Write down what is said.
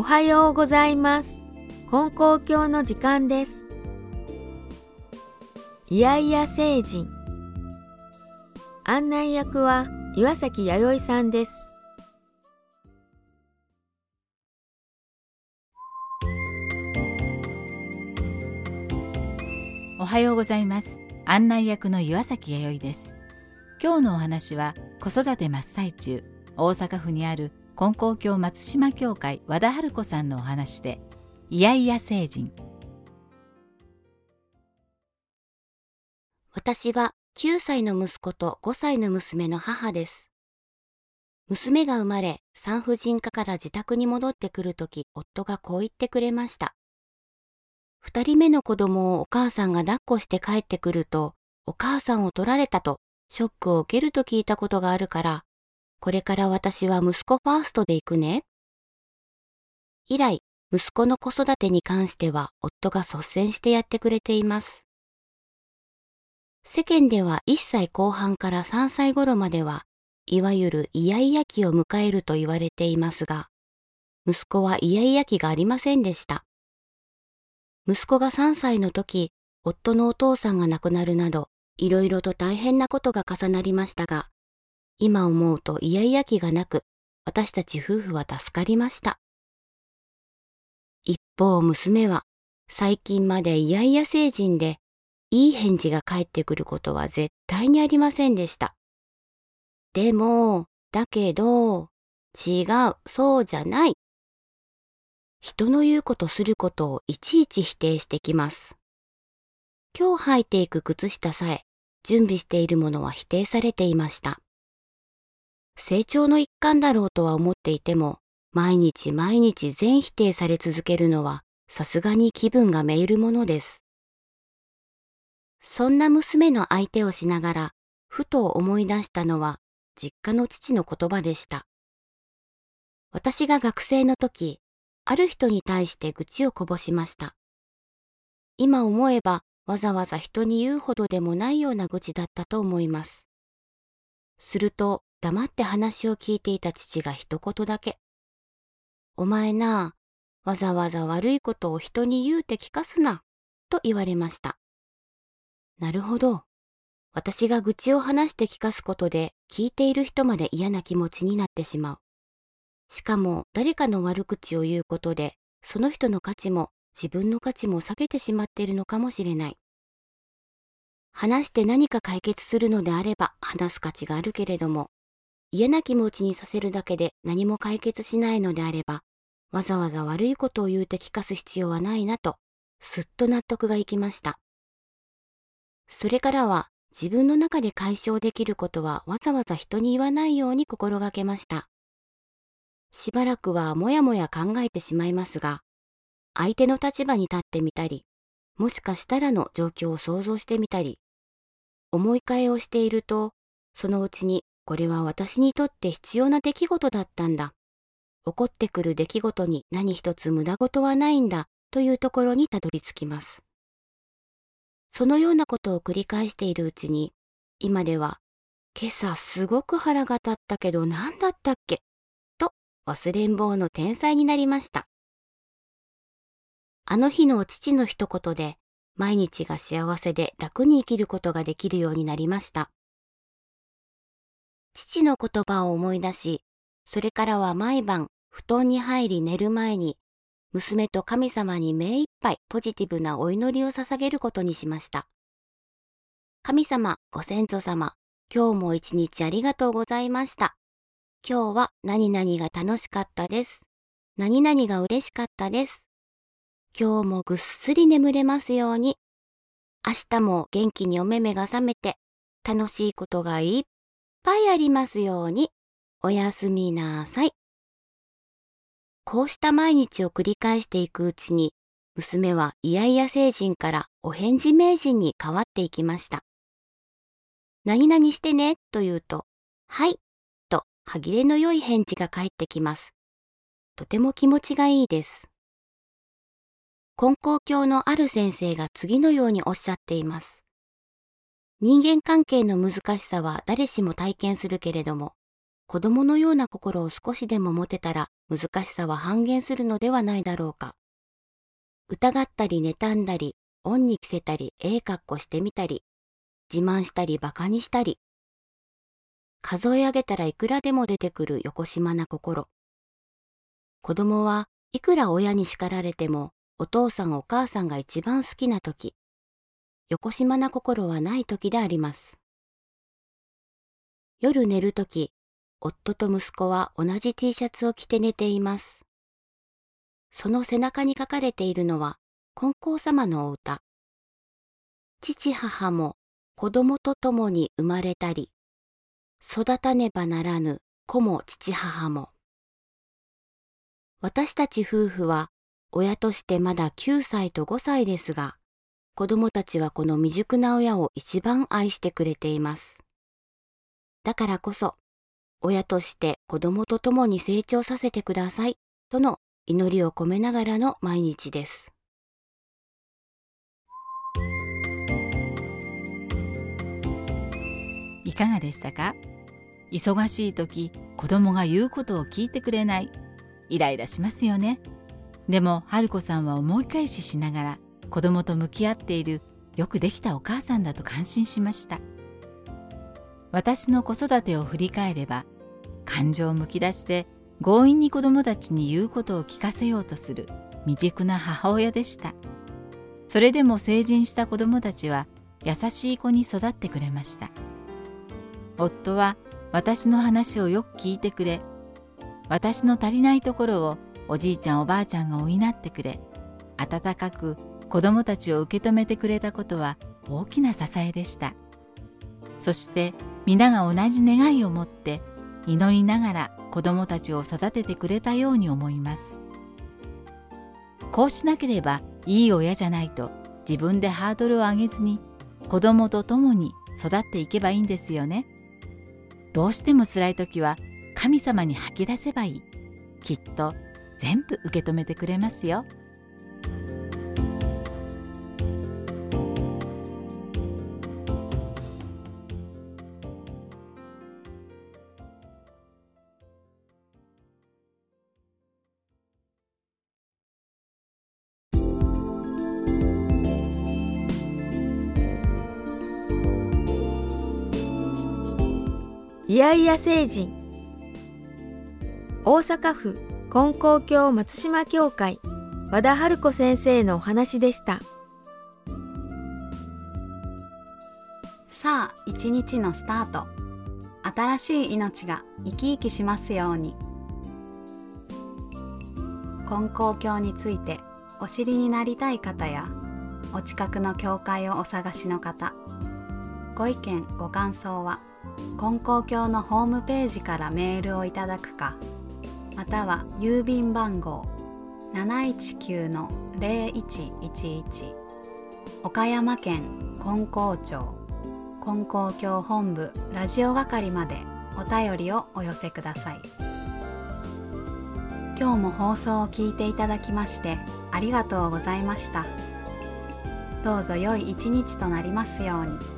はようございます。金光教の時間です。いやいや聖人。案内役は岩崎弥生さんです。 おはようございます。案内役の岩崎弥生です。今日のお話は子育て真っ最中、大阪府にある金光教松島教会和田春子さんのお話で、いやいや聖人。 私は9歳の息子と5歳の娘の母です。娘が生まれ、産婦人科から自宅に戻ってくるとき、夫がこう言ってくれました。2人目の子供をお母さんが抱っこして帰ってくると、お母さんを取られたとショックを受けると聞いたことがあるから、これから私は息子ファーストで行くね。以来、息子の子育てに関しては夫が率先してやってくれています。世間では1歳後半から3歳頃までは、いわゆるイヤイヤ期を迎えると言われていますが、息子はイヤイヤ期がありませんでした。息子が3歳の時、夫のお父さんが亡くなるなど、いろいろと大変なことが重なりましたが、今思うとイヤイヤ期がなく、私たち夫婦は助かりました。一方娘は、最近までイヤイヤ成人で、いい返事が返ってくることは絶対にありませんでした。でも、だけど、違う、そうじゃない。人の言うことすることをいちいち否定してきます。今日履いていく靴下さえ、準備しているものは否定されていました。成長の一環だろうとは思っていても、毎日毎日全否定され続けるのは、さすがに気分がめいるものです。そんな娘の相手をしながら、ふと思い出したのは、実家の父の言葉でした。私が学生の時、ある人に対して愚痴をこぼしました。今思えば、わざわざ人に言うほどでもないような愚痴だったと思います。すると、黙って話を聞いていた父が一言だけ。お前なあ、わざわざ悪いことを人に言うて聞かすな、と言われました。なるほど。私が愚痴を話して聞かすことで、聞いている人まで嫌な気持ちになってしまう。しかも、誰かの悪口を言うことで、その人の価値も自分の価値も下げてしまっているのかもしれない。話して何か解決するのであれば話す価値があるけれども、嫌な気持ちにさせるだけで何も解決しないのであれば、わざわざ悪いことを言うて聞かす必要はないなと、すっと納得がいきました。それからは自分の中で解消できることはわざわざ人に言わないように心がけました。しばらくはもやもや考えてしまいますが、相手の立場に立ってみたり、もしかしたらの状況を想像してみたり、思い替えをしていると、そのうちにこれは私にとって必要な出来事だったんだ。起こってくる出来事に何一つ無駄事はないんだというところにたどり着きます。そのようなことを繰り返しているうちに、今では、今朝すごく腹が立ったけど何だったっけと忘れん坊の天才になりました。あの日の父の一言で、毎日が幸せで楽に生きることができるようになりました。父の言葉を思い出し、それからは毎晩布団に入り寝る前に、娘と神様に目いっぱいポジティブなお祈りを捧げることにしました。神様、ご先祖様、今日も一日ありがとうございました。今日は何々が楽しかったです。何々が嬉しかったです。今日もぐっすり眠れますように。明日も元気にお目目が覚めて、楽しいことがいっぱいありますように。おやすみなさい。こうした毎日を繰り返していくうちに、娘はイヤイヤ星人からお返事名人に変わっていきました。何々してねと言うと、はい、と歯切れの良い返事が返ってきます。とても気持ちがいいです。金光教のある先生が次のようにおっしゃっています。人間関係の難しさは誰しも体験するけれども、 子供のような心を少しでも持てたら難しさは半減するのではないだろうか。疑ったり妬んだり、恩に着せたり、かっこしてみたり、自慢したり馬鹿にしたり。数え上げたらいくらでも出てくるよこしまな心。子供はいくら親に叱られても、お父さんお母さんが一番好きな時、よこしまな心はない時であります。夜寝る時、夫と息子は同じ T シャツを着て寝ています。その背中に書かれているのは、金光様のお歌。父母も子供と共に生まれたり、育たねばならぬ子も父母も。私たち夫婦は、親としてまだ9歳と5歳ですが、子供たちはこの未熟な親を一番愛してくれています。だからこそ、親として子供と共に成長させてくださいとの祈りを込めながらの毎日です。 いかがでしたか？忙しい時、子供が言うことを聞いてくれない。イライラしますよね。でも、春子さんは思い返ししながら、子供と向き合っているよくできたお母さんだと感心しました。私の子育てを振り返れば、感情をむき出して強引に子供たちに言うことを聞かせようとする未熟な母親でした。それでも成人した子供たちは優しい子に育ってくれました。夫は私の話をよく聞いてくれ、私の足りないところをおじいちゃんおばあちゃんが補ってくれ、温かく子供たちを受け止めてくれたことは大きな支えでした。そして皆が同じ願いを持って祈りながら子供たちを育ててくれたように思います。こうしなければいい親じゃないと自分でハードルを上げずに子供と共に育っていけばいいんですよね。どうしても辛い時は神様に吐き出せばいい。きっと全部受け止めてくれますよ。 いやいや聖人。大阪府金光教松島教会和田春子先生のお話でした。 さあ、一日のスタート。新しい命が生き生きしますように。金光教についてお知りになりたい方や、お近くの教会をお探しの方、ご意見ご感想は金光教のホームページからメールをいただくか、または郵便番号 719-0111 岡山県金光町金光教本部ラジオ係までお便りをお寄せください。今日も放送を聞いていただきましてありがとうございました。どうぞ良い一日となりますように。